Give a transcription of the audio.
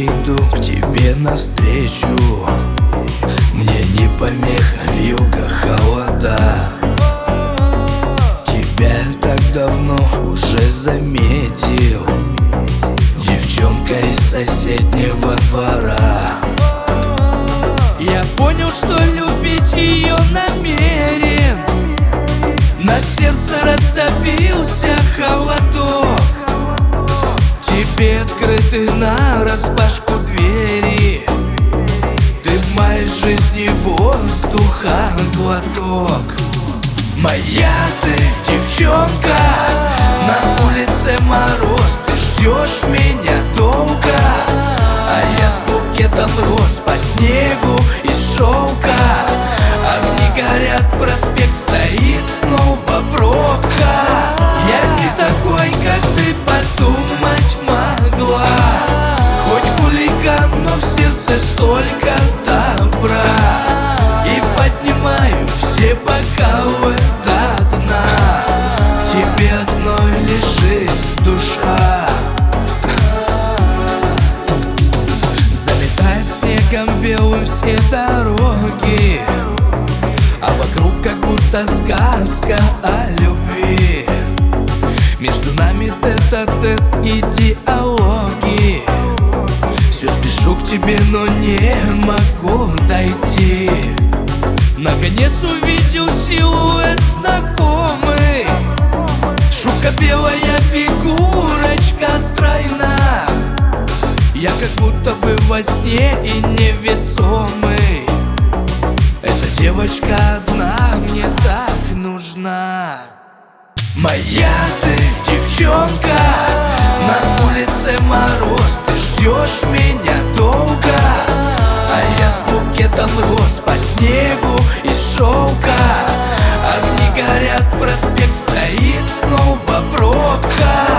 иду к тебе навстречу. Мне не помеха вьюга, холода. Тебя так давно уже заметил, девчонка из соседнего двора. Я понял, что любить ее намерен. На сердце растопился холодок. Тебе открыты нараспашку двери. Ты в моей жизни воздуха глоток. Моя ты девчонка, на улице мороз. Ты ждешь меня долго, а я с букетом роз по снегу из шелка. Огни горят, проспект стоит, снова пробка. Я не такой, как ты подумать могла. Хоть хулиган, но в сердце столько добра. И поднимаю все бокалы до дна. К тебе одной лежит душа. Заметает снегом белым все дороги, а вокруг как будто сказка о любви. Между нами тет-а-тет и диалоги. Все спешу к тебе, но не могу дойти. Наконец увидел силуэт знакомый. Шубка белая, фигурочка стройна. Я как будто бы во сне и невесомый. Эта девочка одна мне так нужна. Моя ты девчонка, на улице мороз. Ты ждешь меня долго, а я с букетом роз по снегу из шелка. Огни горят, проспект стоит, снова пробка.